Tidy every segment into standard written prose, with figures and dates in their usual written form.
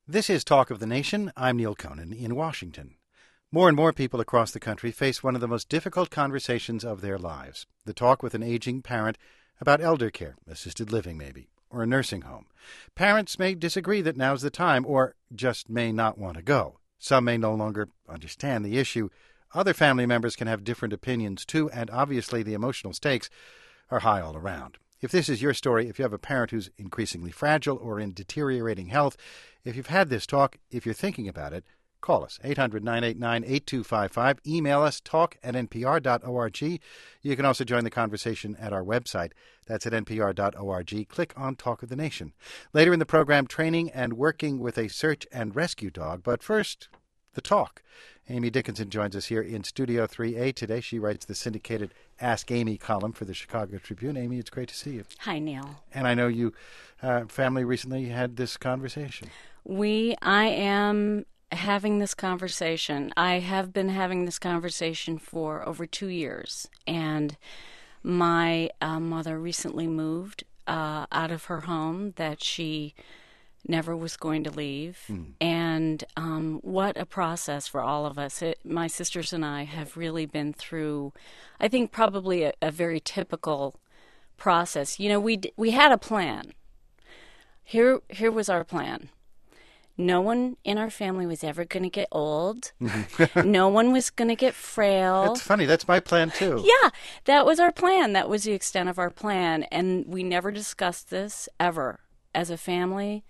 This is Talk of the Nation. I'm Neil Conan in Washington. More and more people across the country face one of the most difficult conversations of their lives, the talk with an aging parent about elder care, assisted living maybe, or a nursing home. Parents may disagree that now's the time, or just may not want to go. Some may no longer understand the issue. Other family members can have different opinions too, and obviously the emotional stakes are high all around. If this is your story, if you have a parent who's increasingly fragile or in deteriorating health, if you've had this talk, if you're thinking about it, call us, 800-989-8255. Email us, talk@npr.org. You can also join the conversation at our website. That's at npr.org. Click on Talk of the Nation. Later in the program, training and working with a search and rescue dog. But first, the talk. Amy Dickinson joins us here in Studio 3A today. She writes the syndicated Ask Amy column for the Chicago Tribune. Amy, it's great to see you. Hi, Neil. And I know you, family recently had this conversation. I am having this conversation. I have been having this conversation for over 2 years. And my mother recently moved out of her home that she never was going to leave. And what a process for all of us. My sisters and I have really been through, I think, probably a very typical process. You know, we had a plan. Here was our plan. No one in our family was ever going to get old. No one was going to get frail. That's funny. That's my plan, too. Yeah, that was our plan. That was the extent of our plan. And we never discussed this ever as a family.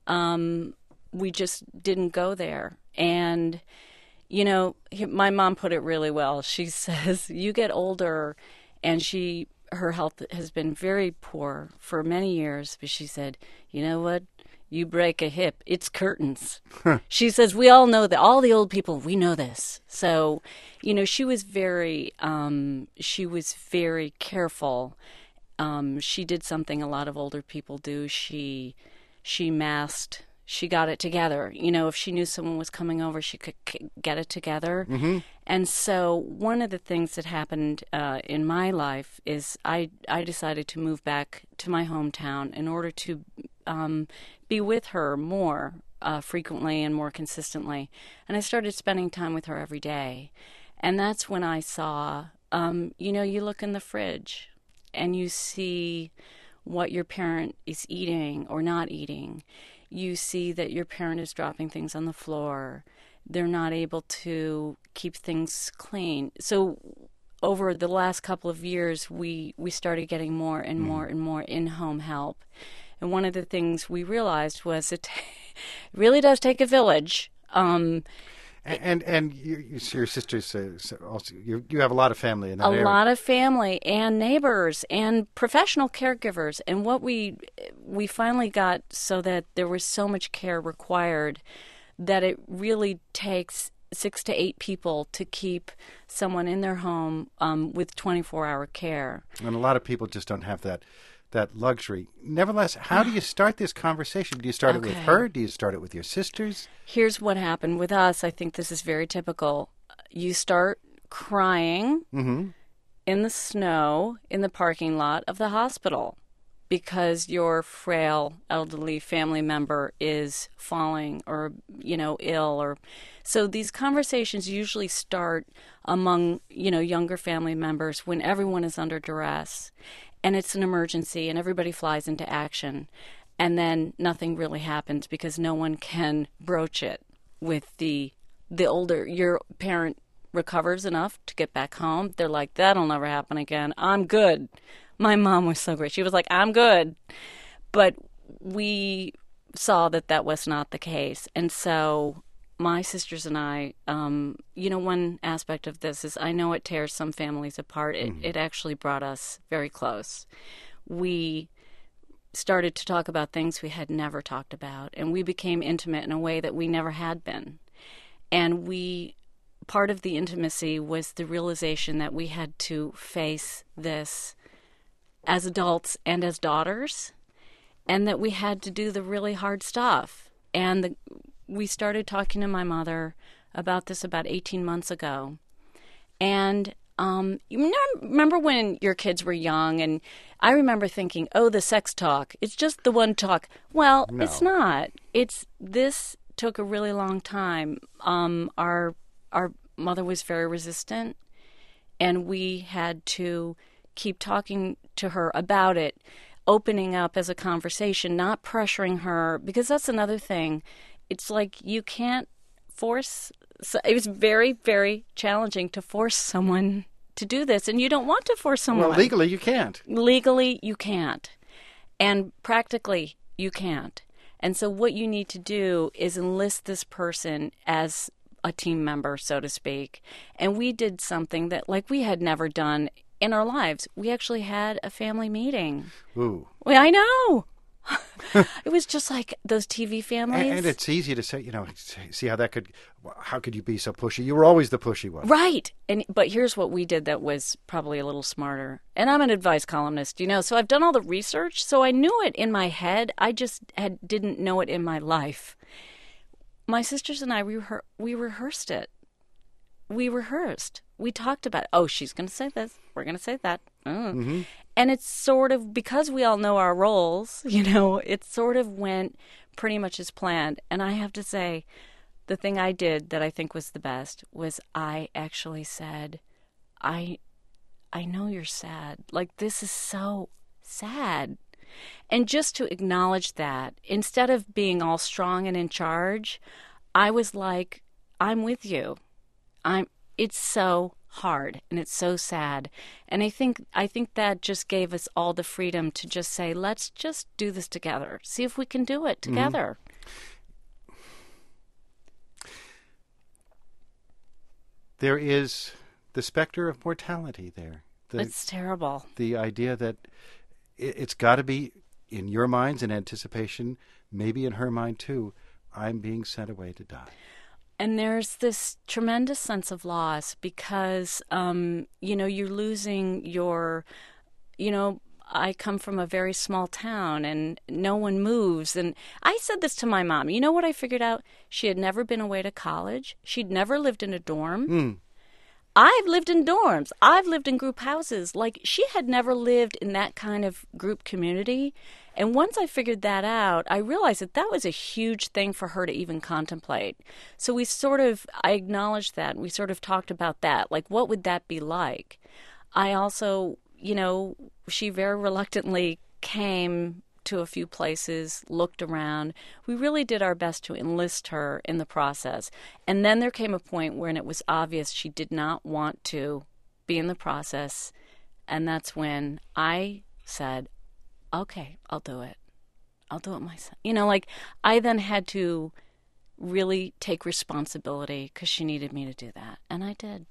We just didn't go there. And, you know, my mom put it really well. She says, you get older, and her health has been very poor for many years. But she said, you know what? You break a hip, it's curtains. She says, we all know that. All the old people, we know this. So, you know, she was very careful. She did something a lot of older people do. She masked. She got it together. You know, if she knew someone was coming over, she could get it together. Mm-hmm. And so one of the things that happened in my life is I decided to move back to my hometown in order to be with her more frequently and more consistently. And I started spending time with her every day. And that's when I saw, you look in the fridge and you see what your parent is eating or not eating. You see that your parent is dropping things on the floor. They're not able to keep things clean. So over the last couple of years, we started getting more and more and more in-home help. And one of the things we realized was it really does take a village. And your sisters also, you have a lot of family in that area. A lot of family and neighbors and professional caregivers. And what we finally got so that there was so much care required that it really takes 6 to 8 people to keep someone in their home with 24-hour care. And a lot of people just don't have that luxury. Nevertheless, how do you start this conversation? Do you start it with her? Do you start it with your sisters? Here's what happened with us. I think this is very typical. You start crying in the snow in the parking lot of the hospital because your frail elderly family member is falling or, ill. Or so these conversations usually start among, younger family members when everyone is under duress. And it's an emergency, and everybody flies into action. And then nothing really happens because no one can broach it with the older. Your parent recovers enough to get back home. They're like, that'll never happen again. I'm good. My mom was so great. She was like, I'm good. But we saw that was not the case. And so my sisters and I, one aspect of this is I know it tears some families apart. It actually brought us very close. We started to talk about things we had never talked about, and we became intimate in a way that we never had been. And part of the intimacy was the realization that we had to face this as adults and as daughters, and that we had to do the really hard stuff. And we started talking to my mother about this about 18 months ago. And you remember when your kids were young, and I remember thinking, oh, the sex talk, it's just the one talk. Well, No. It's not. It's this took a really long time. Our mother was very resistant, and we had to keep talking to her about it, opening up as a conversation, not pressuring her, because that's another thing. It's like you can't force. So it was very, very challenging to force someone to do this, and you don't want to force someone. Well, legally you can't. Legally you can't, and practically you can't. And so what you need to do is enlist this person as a team member, so to speak. And we did something that like we had never done in our lives. We actually had a family meeting. Ooh. Well, I know. It was just like those TV families. And it's easy to say, see how could you be so pushy? You were always the pushy one. Right. But here's what we did that was probably a little smarter. And I'm an advice columnist, so I've done all the research. So I knew it in my head. I just didn't know it in my life. My sisters and I, we rehearsed it. We rehearsed. We talked about, she's going to say this. We're going to say that. Mm-hmm. And it's sort of, because we all know our roles, it sort of went pretty much as planned. And I have to say, the thing I did that I think was the best was I actually said, I know you're sad. Like, this is so sad. And just to acknowledge that, instead of being all strong and in charge, I was like, I'm with you. It's so hard and it's so sad. And I think that just gave us all the freedom to just say, let's just do this together. See if we can do it together. Mm-hmm. There is the specter of mortality there. It's terrible. The idea that it's got to be, in your minds, in anticipation, maybe in her mind too, I'm being sent away to die. And there's this tremendous sense of loss because, you're losing your, I come from a very small town and no one moves. And I said this to my mom. You know what I figured out? She had never been away to college. She'd never lived in a dorm. Mm. I've lived in dorms. I've lived in group houses. Like, she had never lived in that kind of group community. And once I figured that out, I realized that was a huge thing for her to even contemplate. So I acknowledged that. We sort of talked about that. Like, what would that be like? I also, she very reluctantly came to a few places, looked around. We really did our best to enlist her in the process. And then there came a point when it was obvious she did not want to be in the process. And that's when I said, okay, I'll do it. I'll do it myself. I then had to really take responsibility because she needed me to do that. And I did.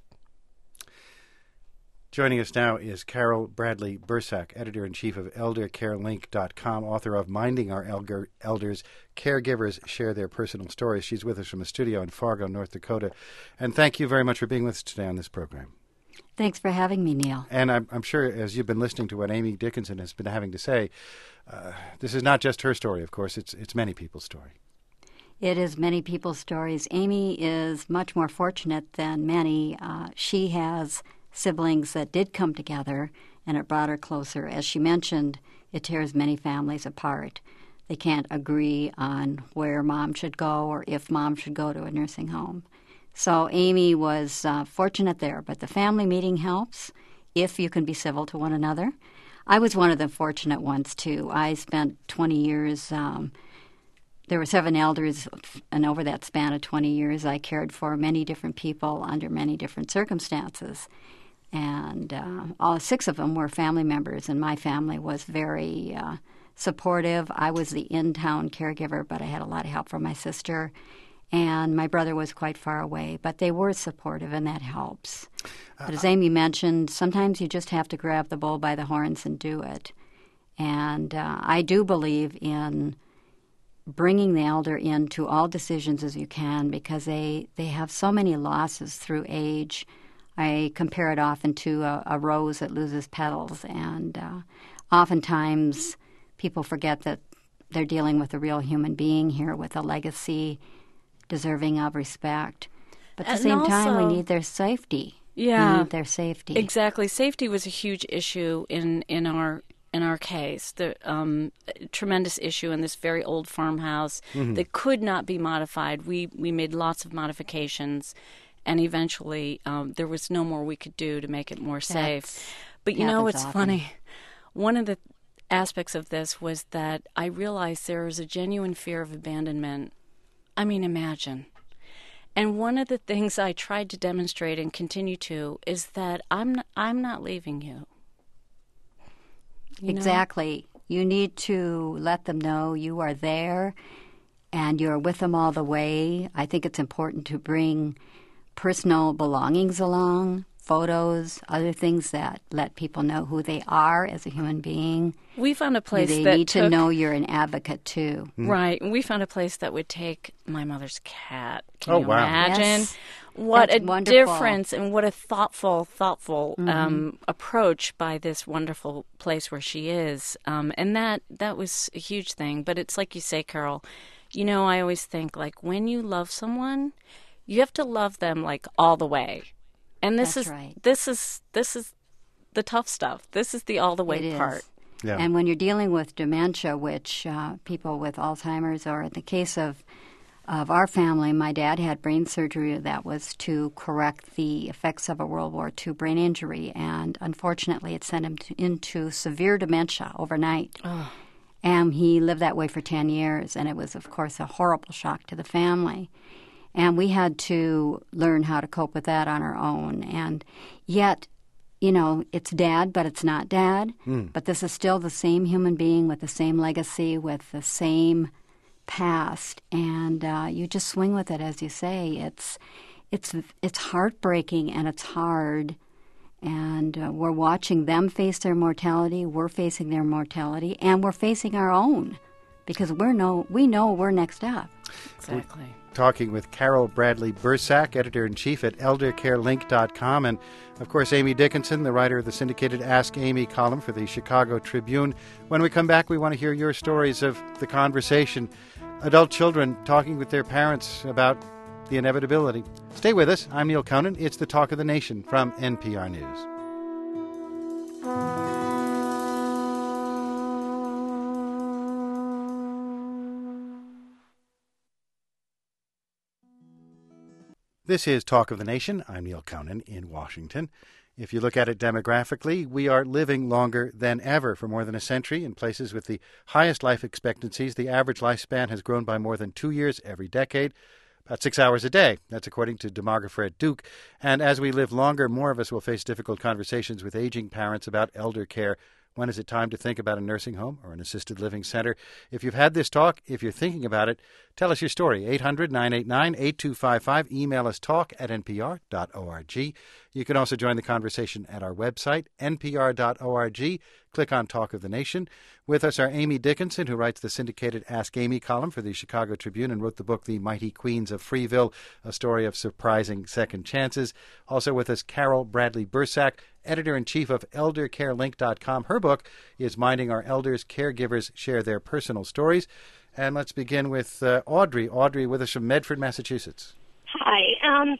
Joining us now is Carol Bradley Bursack, editor-in-chief of ElderCareLink.com, author of Minding Our Elders, Caregivers Share Their Personal Stories. She's with us from a studio in Fargo, North Dakota. And thank you very much for being with us today on this program. Thanks for having me, Neil. And I'm sure as you've been listening to what Amy Dickinson has been having to say, this is not just her story, of course. It's many people's story. It is many people's stories. Amy is much more fortunate than many. She has siblings that did come together, and it brought her closer. As she mentioned, it tears many families apart. They can't agree on where mom should go or if mom should go to a nursing home. So Amy was fortunate there, but the family meeting helps if you can be civil to one another. I was one of the fortunate ones, too. I spent 20 years, there were 7 elders, and over that span of 20 years, I cared for many different people under many different circumstances. And all 6 of them were family members, and my family was very supportive. I was the in-town caregiver, but I had a lot of help from my sister. And my brother was quite far away, but they were supportive, and that helps. But as Amy mentioned, sometimes you just have to grab the bull by the horns and do it. And I do believe in bringing the elder into all decisions as you can because they have so many losses through age. I compare it often to a rose that loses petals, and oftentimes people forget that they're dealing with a real human being here with a legacy deserving of respect. But at the same time, we need their safety. Yeah. We need their safety. Exactly. Safety was a huge issue in our in our case, the tremendous issue in this very old farmhouse that could not be modified. We made lots of modifications, and eventually there was no more we could do to make it more safe. But you know what's funny? One of the aspects of this was that I realized there was a genuine fear of abandonment. I mean, imagine. And one of the things I tried to demonstrate and continue to is that I'm not leaving you. Exactly. You need to let them know you are there and you're with them all the way. I think it's important to bring personal belongings along, photos, other things that let people know who they are as a human being. We found a place they that need to know you're an advocate too. Right. We found a place that would take my mother's cat. Can you wow. imagine? Yes. What That's a wonderful. difference and what a thoughtful approach by this wonderful place where she is. And that was a huge thing. But it's like you say, Carol, you know, I always think like when you love someone, you have to love them like all the way. And this That's is right. this is the tough stuff. This is the all the way part. Yeah. And when you're dealing with dementia, which people with Alzheimer's, or in the case of our family, my dad had brain surgery that was to correct the effects of a World War II brain injury, and unfortunately it sent him into severe dementia overnight. Oh. And he lived that way for 10 years, and it was, of course, a horrible shock to the family. And we had to learn how to cope with that on our own. And yet, you know, it's Dad, but it's not Dad. But this is still the same human being with the same legacy, with the same past. And you just swing with it, as you say. It's heartbreaking and it's hard. And we're watching them face their mortality. We're facing their mortality, and we're facing our own because we know we're next up. Exactly. Talking with Carol Bradley Bursack, editor-in-chief at eldercarelink.com, and, of course, Amy Dickinson, the writer of the syndicated Ask Amy column for the Chicago Tribune. When we come back, we want to hear your stories of the conversation. Adult children talking with their parents about the inevitability. Stay with us. I'm Neil Conan. It's the Talk of the Nation from NPR News. This is Talk of the Nation. I'm Neil Conan in Washington. If you look at it demographically, we are living longer than ever. For more than a century, in places with the highest life expectancies, the average lifespan has grown by more than 2 years every decade, about 6 hours a day. That's according to demographer at Duke. And as we live longer, more of us will face difficult conversations with aging parents about elder care. When is it time to think about a nursing home or an assisted living center? If you've had this talk, if you're thinking about it, tell us your story. 800-989-8255. Email us talk@npr.org. You can also join the conversation at our website, npr.org. Click on Talk of the Nation. With us are Amy Dickinson, who writes the syndicated Ask Amy column for the Chicago Tribune and wrote the book The Mighty Queens of Freeville, a story of surprising second chances. Also with us, Carol Bradley Bursack, editor-in-chief of eldercarelink.com. Her book is Minding Our Elders, Caregivers Share Their Personal Stories. And let's begin with Audrey. Audrey with us from Medford, Massachusetts. Hi.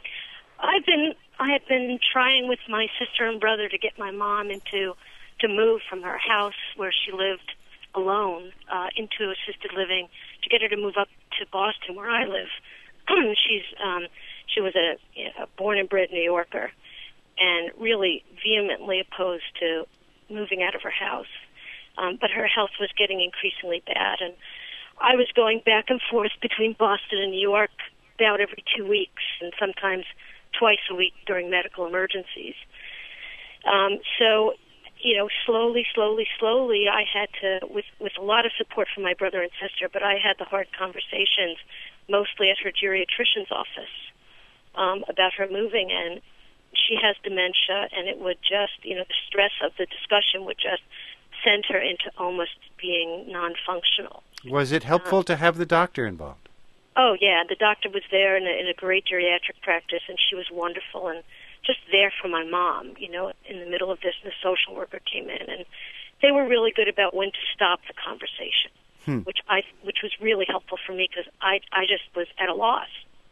I had been trying with my sister and brother to get my mom to move from her house where she lived alone into assisted living, to get her to move up to Boston where I live. She was a born and bred New Yorker, and really vehemently opposed to moving out of her house. But her health was getting increasingly bad, and I was going back and forth between Boston and New York about every 2 weeks, and sometimes twice a week during medical emergencies. So, you know, slowly, I had to, with a lot of support from my brother and sister, but I had the hard conversations, mostly at her geriatrician's office, about her moving, and she has dementia, and it would just, you know, the stress of the discussion would just send her into almost being non-functional. Was it helpful to have the doctor involved? Oh, yeah. The doctor was there in a great geriatric practice, and she was wonderful and just there for my mom, you know, in the middle of this. And the social worker came in, and they were really good about when to stop the conversation, which was really helpful for me because I just was at a loss.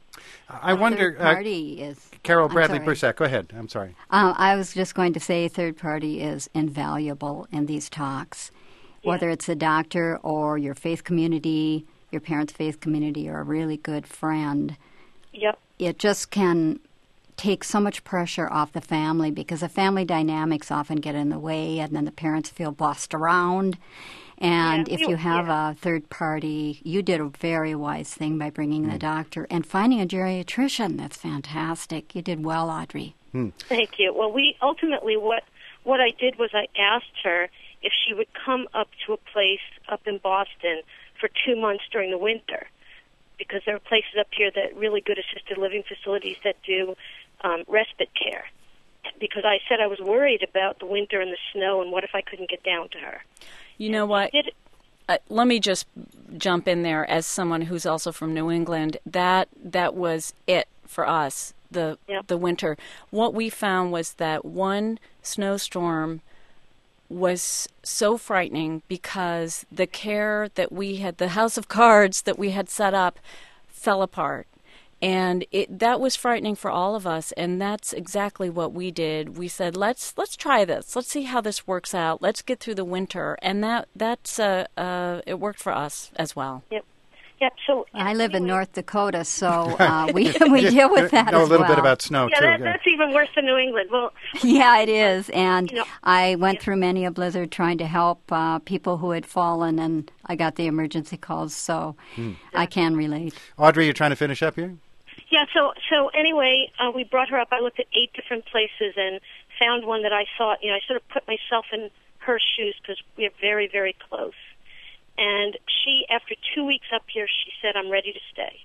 I wonder, third party is... Carol I'm Bradley sorry. Brissett, go ahead. I'm sorry. I was just going to say third party is invaluable in these talks, whether it's a doctor or your faith community, your parents' faith community, or a really good friend. Yep. It just can take so much pressure off the family because the family dynamics often get in the way, and then the parents feel bossed around. And if you have a third party, you did a very wise thing by bringing the doctor and finding a geriatrician. That's fantastic. You did well, Audrey. Thank you. Well, we ultimately, what I did was I asked her if she would come up to a place up in Boston for 2 months during the winter, because there are places up here that really good assisted living facilities that do respite care. Because I said I was worried about the winter and the snow, and what if I couldn't get down to her? You know what? Let me just jump in there as someone who's also from New England. That was it for us, the winter. What we found was that one snowstorm was so frightening because the care that we had, the house of cards that we had set up, fell apart. And that was frightening for all of us, and that's exactly what we did. We said, let's try this. Let's see how this works out. Let's get through the winter, and that's it worked for us as well. Yep. Yep. So I live in North Dakota, so we deal with that. Know as a little well. bit about snow too. That's even worse than New England. Well, Yeah, it is. And You know, I went through many a blizzard trying to help people who had fallen, and I got the emergency calls, so I can relate. Audrey, you're trying to finish up here? yeah. So anyway, we brought her up. I looked at 8 different places and found one that I thought, I sort of put myself in her shoes because we are very, very close. And she, after 2 weeks up here, she said, "I'm ready to stay."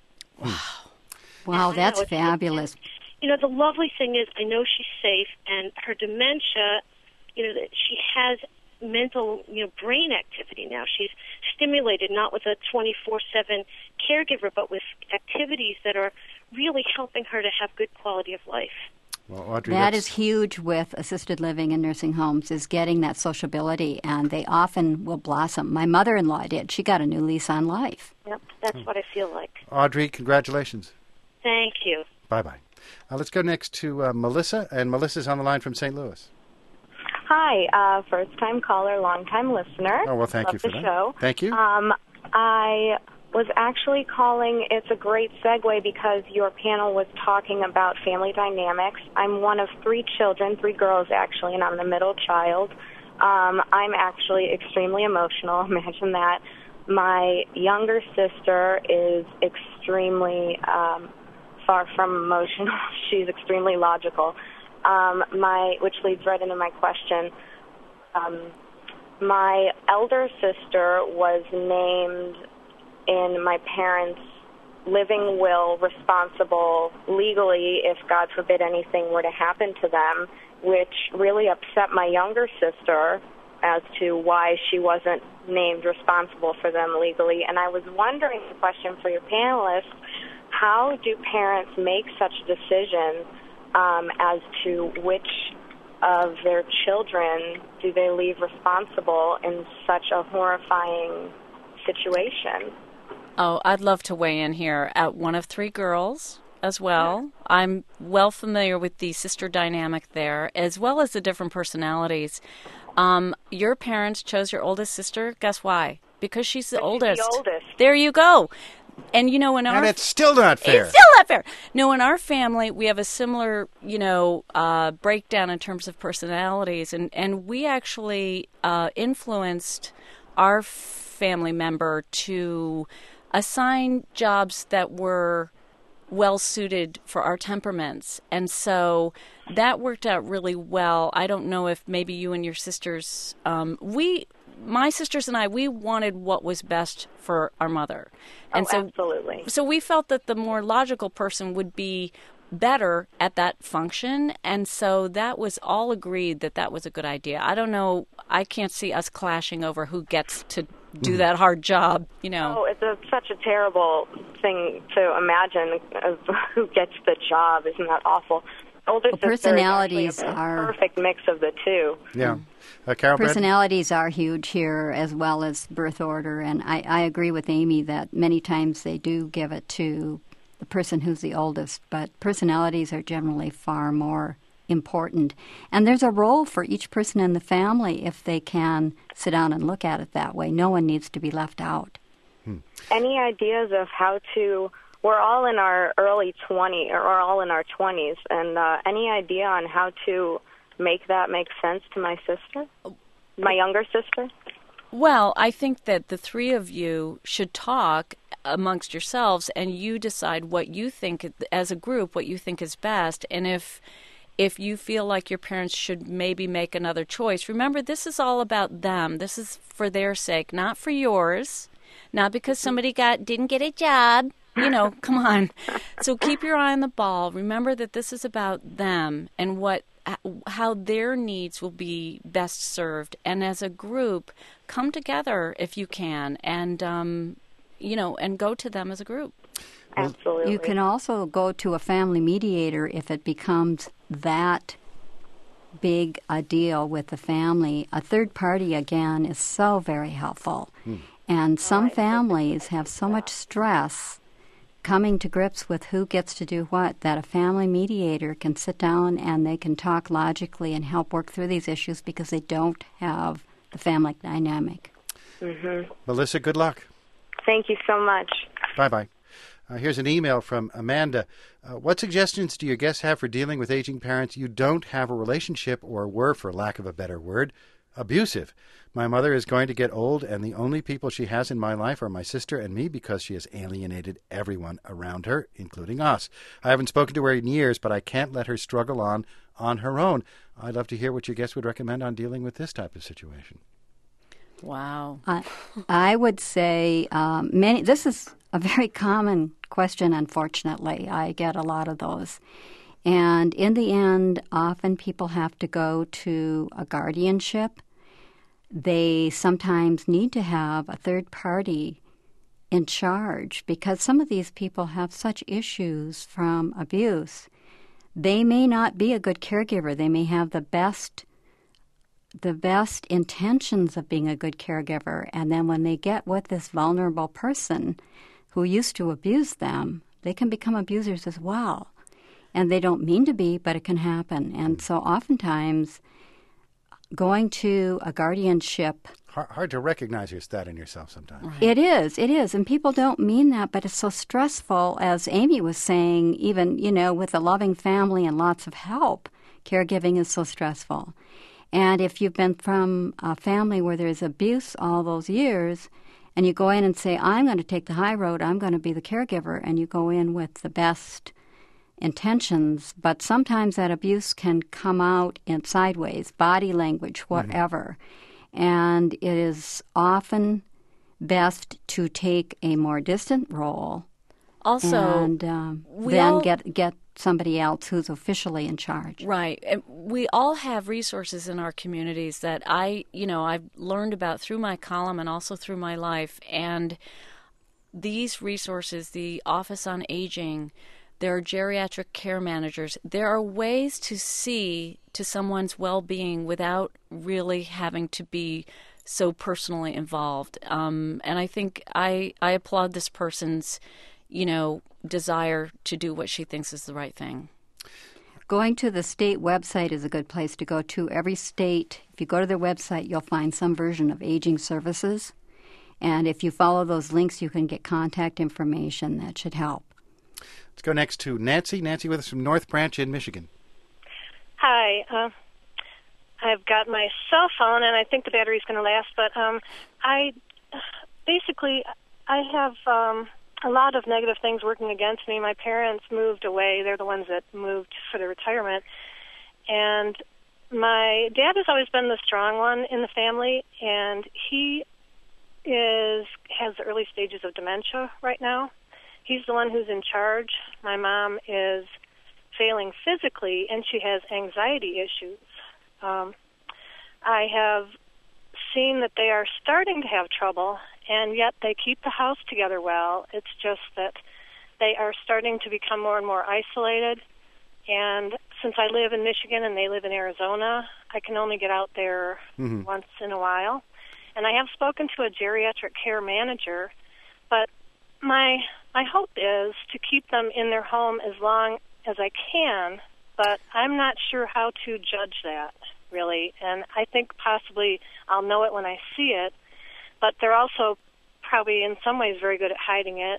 Wow, I that's know, it's- fabulous. The lovely thing is I know she's safe, and her dementia, that she has mental, brain activity now. She's stimulated not with a 24/7 caregiver, but with activities that are really helping her to have good quality of life. Well, Audrey, That is huge with assisted living and nursing homes, is getting that sociability, and they often will blossom. My mother-in-law did. She got a new lease on life. Yep, that's what I feel like. Audrey, congratulations. Thank you. Bye-bye. Let's go next to Melissa, and Melissa's on the line from St. Louis. Hi, first-time caller, long-time listener. Oh, well, thank Love you for the that. show. Thank you. I was actually calling. It's a great segue because your panel was talking about family dynamics. I'm one of 3 children, 3 girls actually, and I'm the middle child. I'm actually extremely emotional. Imagine that. My younger sister is extremely far from emotional. She's extremely logical. Which leads right into my question. My elder sister was named in my parents' living will responsible legally if, God forbid, anything were to happen to them, which really upset my younger sister as to why she wasn't named responsible for them legally. And I was wondering, the question for your panelists, how do parents make such decisions as to which of their children do they leave responsible in such a horrifying situation? Oh, I'd love to weigh in here. One of 3 girls as well. I'm well familiar with the sister dynamic there, as well as the different personalities. Your parents chose your oldest sister. Guess why? Because she's the oldest. She's the oldest. There you go. And in our And it's still not fair. It's still not fair. No, in our family, we have a similar, breakdown in terms of personalities, and we actually influenced our family member to assign jobs that were well suited for our temperaments, and so that worked out really well. I don't know if maybe you and your sisters, my sisters and I, we wanted what was best for our mother. And absolutely. So we felt that the more logical person would be better at that function, and so that was all agreed that was a good idea. I don't know, I can't see us clashing over who gets to do that hard job, Oh, it's such a terrible thing to imagine of who gets the job. Isn't that awful? Older sister personalities is actually a are perfect mix of the two. Yeah. Carol Bradley? Personalities are huge here, as well as birth order, and I agree with Amy that many times they do give it to the person who's the oldest, but personalities are generally far more important. And there's a role for each person in the family if they can sit down and look at it that way. No one needs to be left out. Any ideas of how to... We're all in our early 20s, or all in our 20s, and any idea on how to make that make sense to my sister, my younger sister? Well, I think that the three of you should talk amongst yourselves, and you decide what you think, as a group, what you think is best. And if you feel like your parents should maybe make another choice, remember, this is all about them. This is for their sake, not for yours, not because somebody didn't get a job. Come on. So keep your eye on the ball. Remember that this is about them and how their needs will be best served. And as a group, come together if you can, and and go to them as a group. Absolutely. You can also go to a family mediator if it becomes that big a deal with the family. A third party, again, is so very helpful. And some families have so much stress coming to grips with who gets to do what, that a family mediator can sit down and they can talk logically and help work through these issues because they don't have the family dynamic. Melissa, good luck. Thank you so much. Bye-bye. Here's an email from Amanda. What suggestions do your guests have for dealing with aging parents you don't have a relationship, or were, for lack of a better word, abusive? My mother is going to get old, and the only people she has in my life are my sister and me because she has alienated everyone around her, including us. I haven't spoken to her in years, but I can't let her struggle on her own. I'd love to hear what your guests would recommend on dealing with this type of situation. Wow. I would say this is a very common question, unfortunately. I get a lot of those. And in the end, often people have to go to a guardianship. They sometimes need to have a third party in charge because some of these people have such issues from abuse. They may not be a good caregiver. They may have the best intentions of being a good caregiver, and then when they get with this vulnerable person who used to abuse them, they can become abusers as well. And they don't mean to be, but it can happen. And so oftentimes going to a guardianship... Hard to recognize that in yourself sometimes. Right. It is. And people don't mean that, but it's so stressful, as Amy was saying, even, with a loving family and lots of help, caregiving is so stressful. And if you've been from a family where there's abuse all those years, and you go in and say, I'm going to take the high road, I'm going to be the caregiver, and you go in with the best intentions, but sometimes that abuse can come out in sideways, body language, whatever. And it is often best to take a more distant role Also, and then get somebody else who's officially in charge. Right. And we all have resources in our communities that I've learned about through my column and also through my life. And these resources, the Office on Aging, there are geriatric care managers. There are ways to see to someone's well-being without really having to be so personally involved. And I think I applaud this person's, desire to do what she thinks is the right thing. Going to the state website is a good place to go to. Every state, if you go to their website, you'll find some version of aging services. And if you follow those links, you can get contact information that should help. Let's go next to Nancy. Nancy with us from North Branch in Michigan. Hi. I've got my cell phone, and I think the battery's going to last, but I have a lot of negative things working against me. My parents moved away. They're the ones that moved for their retirement. And my dad has always been the strong one in the family, and he has the early stages of dementia right now. He's the one who's in charge. My mom is failing physically, and she has anxiety issues. I have seen that they are starting to have trouble, and yet they keep the house together well. It's just that they are starting to become more and more isolated. And since I live in Michigan and they live in Arizona, I can only get out there once in a while. And I have spoken to a geriatric care manager, but my my hope is to keep them in their home as long as I can, but I'm not sure how to judge that, really. And I think possibly I'll know it when I see it, but they're also probably in some ways very good at hiding it.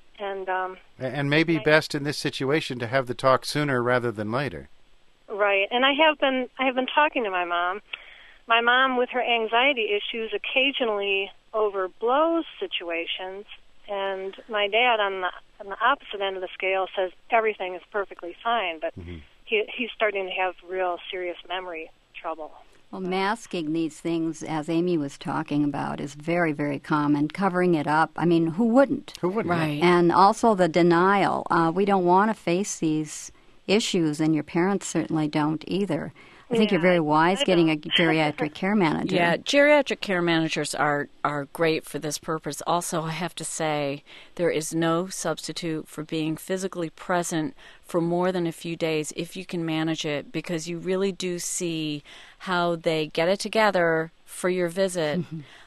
And maybe best in this situation to have the talk sooner rather than later. Right. And I have been talking to my mom. My mom, with her anxiety issues, occasionally overblows situations, and my dad, on the opposite end of the scale, says everything is perfectly fine, but he's starting to have real serious memory trouble. Well, masking these things, as Amy was talking about, is very, very common. Covering it up, I mean, who wouldn't? Who wouldn't? Right. And also the denial. We don't want to face these issues, and your parents certainly don't either. I think you're very wise getting a geriatric care manager. Yeah, geriatric care managers are great for this purpose. Also, I have to say, there is no substitute for being physically present for more than a few days if you can manage it, because you really do see how they get it together for your visit.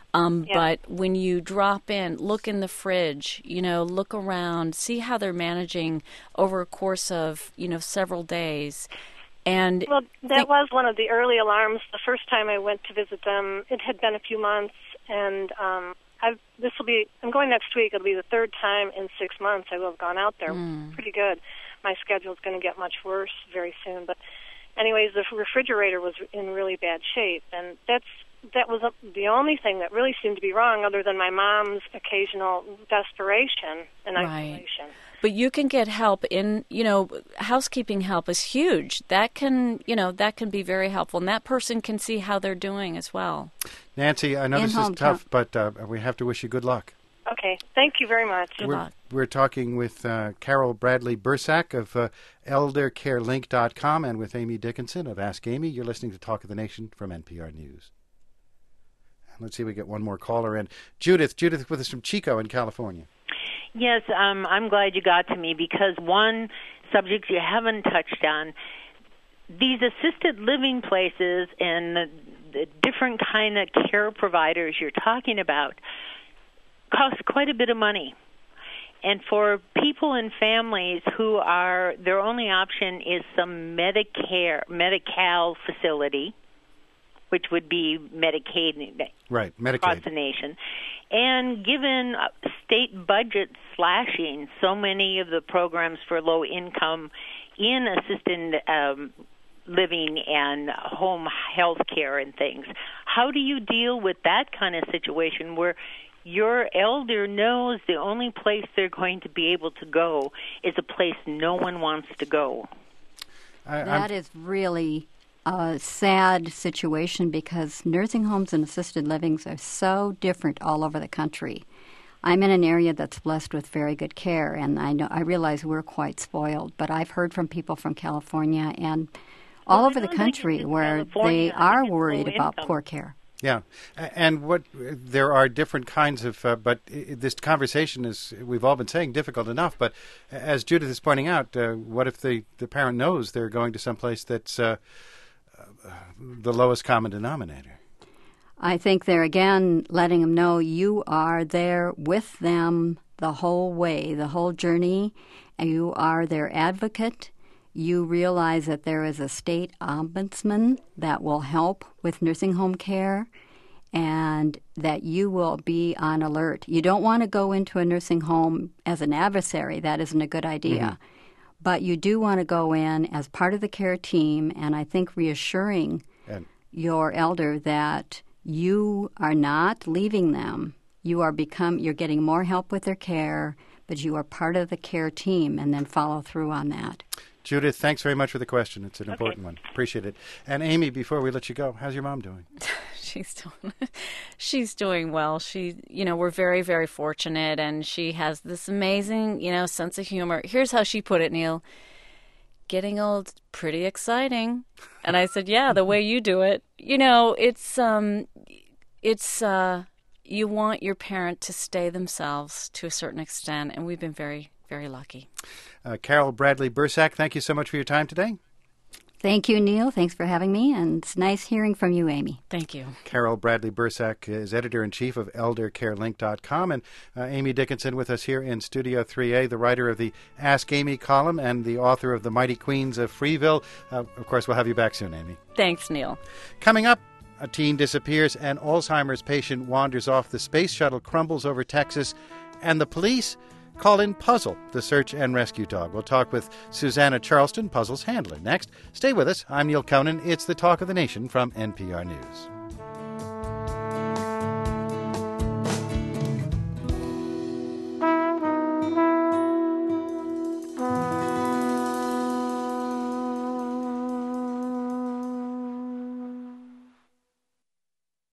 But when you drop in, look in the fridge, look around, see how they're managing over a course of, several days. And well, that was one of the early alarms. The first time I went to visit them, it had been a few months, and I'm going next week. It'll be the third time in 6 months I will have gone out there. Pretty good. My schedule's going to get much worse very soon. But anyways, the refrigerator was in really bad shape, and that was the only thing that really seemed to be wrong, other than my mom's occasional desperation and isolation. But you can get help in, housekeeping help is huge. That can be very helpful. And that person can see how they're doing as well. Nancy, I know this is tough, but we have to wish you good luck. Okay. Thank you very much. Good luck. We're talking with Carol Bradley Bursack of ElderCareLink.com and with Amy Dickinson of Ask Amy. You're listening to Talk of the Nation from NPR News. Let's see if we get one more caller in. Judith with us from Chico in California. Yes, I'm glad you got to me, because one subject you haven't touched on, these assisted living places and the different kind of care providers you're talking about cost quite a bit of money. And for people and families who their only option is some Medi-Cal facility, which would be Medicaid across the nation. And given state budget slashing so many of the programs for low income in assisted living and home health care and things, how do you deal with that kind of situation where your elder knows the only place they're going to be able to go is a place no one wants to go? That is really a sad situation, because nursing homes and assisted livings are so different all over the country. I'm in an area that's blessed with very good care, and I realize we're quite spoiled, but I've heard from people from California and all over the country where they are worried about poor care. Yeah, and there are different kinds of, but this conversation is, we've all been saying, difficult enough. But as Judith is pointing out, what if the parent knows they're going to someplace that's the lowest common denominator? I think they're, again, letting them know you are there with them the whole way, the whole journey, and you are their advocate. You realize that there is a state ombudsman that will help with nursing home care, and that you will be on alert. You don't want to go into a nursing home as an adversary. That isn't a good idea. But you do want to go in as part of the care team, and I think reassuring your elder that you are not leaving them. You're getting more help with their care, but you are part of the care team, and then follow through on that. Judith, thanks very much for the question. It's an important one. Appreciate it. And Amy, before we let you go, how's your mom doing? She's doing well. We're very, very fortunate, and she has this amazing, sense of humor. Here's how she put it, Neil. Getting old, pretty exciting. And I said, yeah, the way you do it. It's you want your parent to stay themselves to a certain extent, and we've been very, very lucky. Carol Bradley Bursack, thank you so much for your time today. Thank you, Neil. Thanks for having me, and it's nice hearing from you, Amy. Thank you. Carol Bradley Bursack is editor-in-chief of ElderCareLink.com, and Amy Dickinson with us here in Studio 3A, the writer of the Ask Amy column and the author of The Mighty Queens of Freeville. Of course, we'll have you back soon, Amy. Thanks, Neil. Coming up, a teen disappears, an Alzheimer's patient wanders off, the space shuttle crumbles over Texas, and the police call in Puzzle, the search and rescue dog. We'll talk with Susanna Charleston, Puzzle's handler. Next, stay with us. I'm Neil Conan. It's the Talk of the Nation from NPR News.